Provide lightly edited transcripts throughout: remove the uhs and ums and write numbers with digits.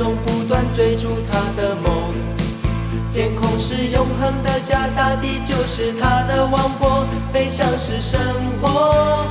中不断追逐他的梦。天空是永恒的家，大地就是他的王国，飞翔是生活。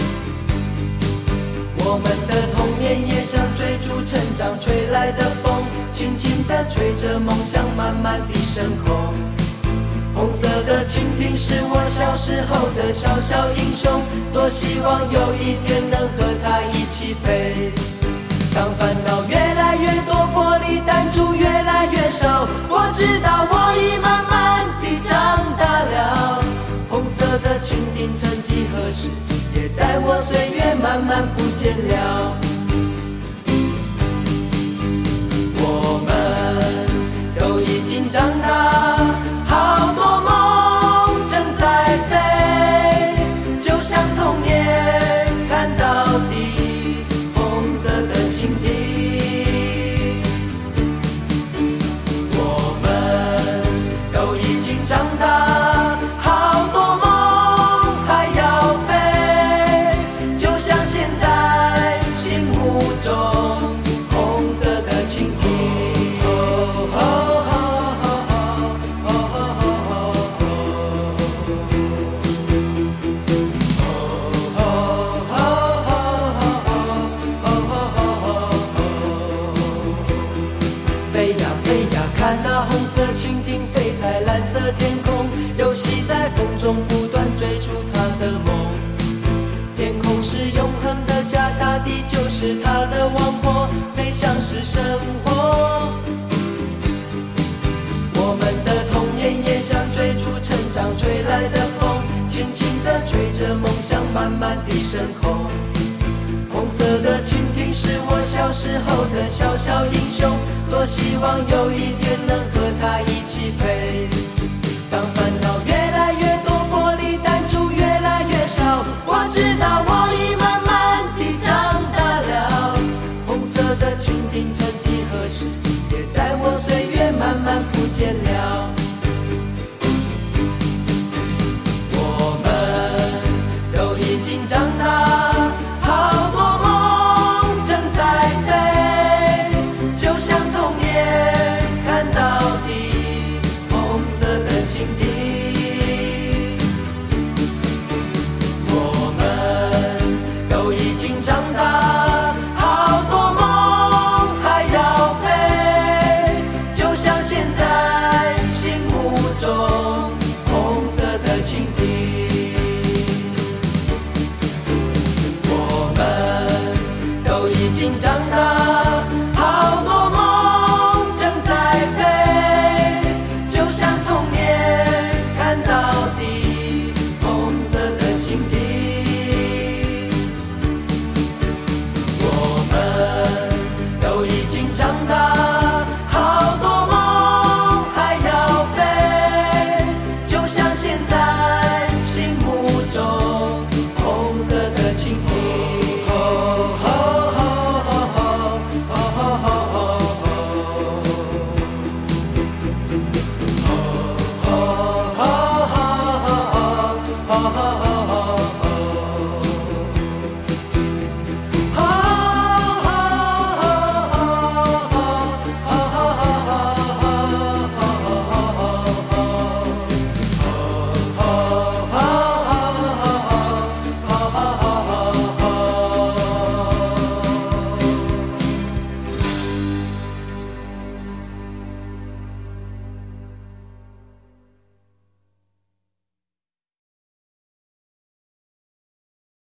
我们的童年也像追逐成长吹来的风，轻轻地吹着梦想慢慢地升空。红色的蜻蜓是我小时候的小小英雄，多希望有一天能和它一起飞。当烦恼越来越多，玻璃弹珠越来越少，我知道我已慢慢地长大了。红色的蜻蜓曾几何时也在我岁月慢慢不见了。我们都已经长大，好多梦正在飞，就像童年看到底红色的蜻蜓。我们都已经长大，好多梦还要飞，就像现在心目中红色的蜻蜓。飞呀飞呀，看那红色蜻蜓飞在蓝色天空，游戏在风中不断追逐它的梦。天空是永恒的家，大地就是它的王国，飞翔是生活。我们的童年也像追逐成长吹来的风，轻轻地吹着梦想慢慢地升空。红色的蜻蜓是我小时候的小小英雄，多希望有一天能和它一起飞。当烦恼越来越多，玻璃弹珠越来越少，我知道我已慢慢地长大了。红色的蜻蜓曾几何时也在我岁月慢慢不见了。我们都已经长大，好多梦正在飞，就像童年看到底红色的蜻蜓。我们都已经长大，好多梦还要飞，就像现在心目中红色的蜻蜓。